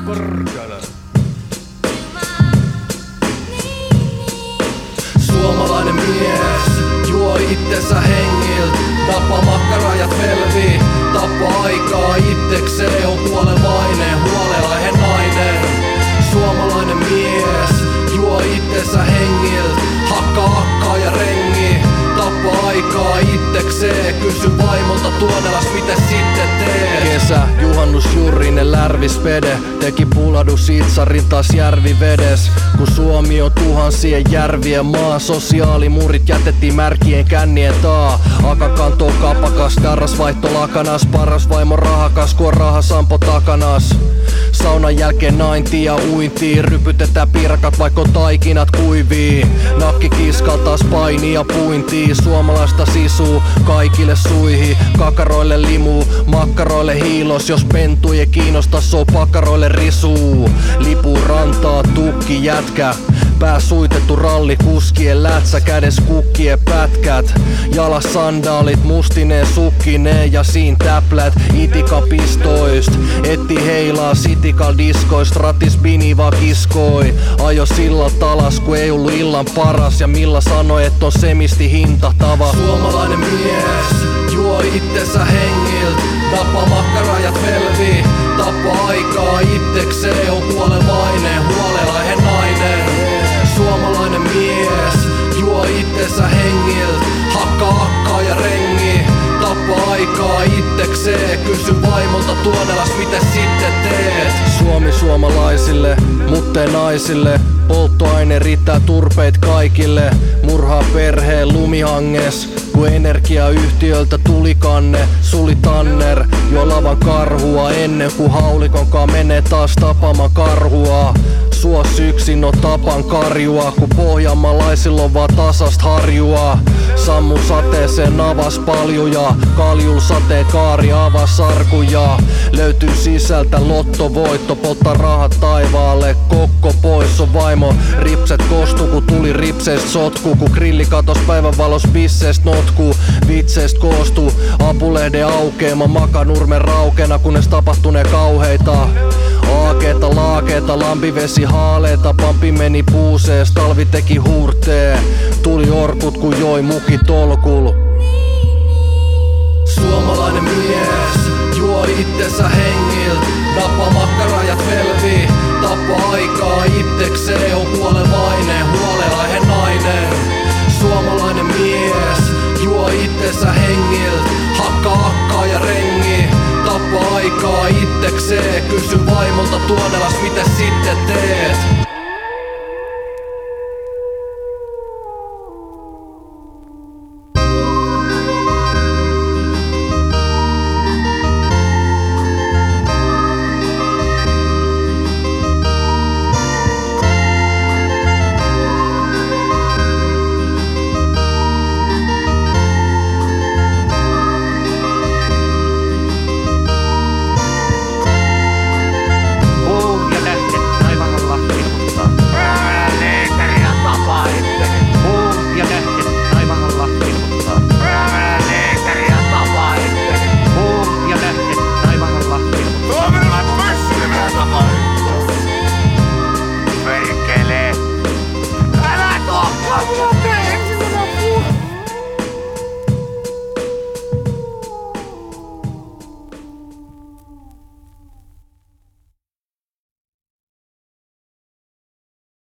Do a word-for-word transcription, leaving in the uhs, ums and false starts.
Porkana. Suomalainen mies juo itsensä hengilt, tappaa makkarajat velvi, tappaa aikaa itsekseen, on kuolevainen, huoleaihe nainen. Suomalainen mies juo itsensä hengilt, hakkaa akkaa ja rengi, tappaa aikaa itsekseen, kysy vaimolta Tuonelas mitä sitten teet. Kesä, juhannus, jurrinen, lärvispede, teki puladus itsarin taas järvivedes. Kun Suomi on tuhansien järvien maa, sosiaalimurit jätettiin märkien kännien taa. Aka kantoo kapakas, darras vaihto lakanas, paras vaimo rahakas, kun on raha sampo takanas. Saunan jälkeen naintiin ja uintiin, rypytetään pirkat vaikka taikinat kuivii. Nakki kiskal taas paini ja puintii, suomalaista sisuu kaikille suihin. Kakaroille limuu, makkaroille hiilos, jos pentu ei kiinnosta, soo pakaroille risuu. Lipu rantaa, tukki jätkä, pää suitettu ralli, kuskien lätsä, kädes kukkien pätkät. Jalas sandaalit, mustineen sukkineen ja siin täplät. Itika pistoist, etti heilaa sitikal diskoist, ratis bini vaan kiskoi. Ajo sillat alas, kun ei ollut illan paras, ja Milla sanoi, et on semisti hinta tava. Suomalainen mies juo itsensä hengilt, tappaa makkarajat velvi, tappaa aikaa itsekseen, on kuolevainen, huoleaihe nainen. Suomalainen mies juo itsensä hengilt, hakkaa akkaa ja rengi, tappaa aikaa itsekseen, kysy vaimolta Tuonelas mitä sitten teet. Suomi suomalaisille, muttei naisille, polttoaine riittää turpeit kaikille. Murhaa perheen lumihanges, kun energiayhtiöltä tuli kanne. Suli Tanner, juo lavan karhua ennen kuin haulikonkaan menee taas tapamaan karhua. Suos yksin no tapan karjua, kun pohjanmaalaisilla on vaan tasast harjua. Sammu sateeseen avas paljuja, kaljul sateen kaari avas sarkuja. Löytyy sisältä lottovoitto, poltta rahat taivaalle, kokko pois on vaimo. Ripset kostu, kun tuli ripseist sotku, kun grilli katos päivänvalos pisseest notku. Vitseist koostuu, apulehden aukeema, makanurmen raukena, kunnes tapahtunee kauheita. Aakeeta, laakeeta, lampivesi haaleeta, pampi meni puusees, talvi teki huurtee. Tuli orkut kun joi muki tolkul. Suomalainen mies juo itsensä hengilt, tappaa makkarajat velvi, tappaa aikaa itsekseen, on kuolevainen, huoleaihe nainen. Suomalainen mies juo itsensä hengilt, hakkaa akkaa ja rengi, tappaa aikaa itsekseen, kysy vaimolta Tuonelas mitä